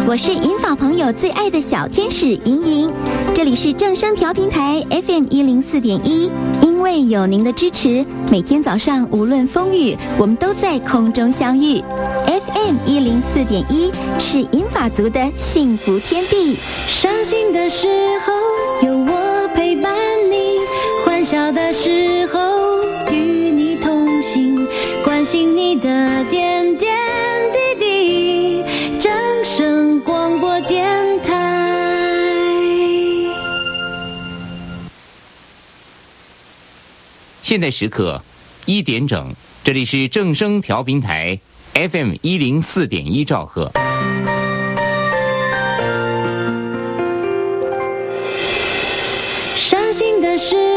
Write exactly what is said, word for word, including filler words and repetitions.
我是银发朋友最爱的小天使莹莹，这里是正声调频台 F M 一零四点一。因为有您的支持，每天早上无论风雨，我们都在空中相遇。F M 一零四点一是银发族的幸福天地。 伤心的时候有我陪伴你，欢笑的时候与你同行，关心你的点点滴滴。正声广播电台。 现在时刻一点整，这里是正声调频台 F M 一零四点一兆赫。 伤心的时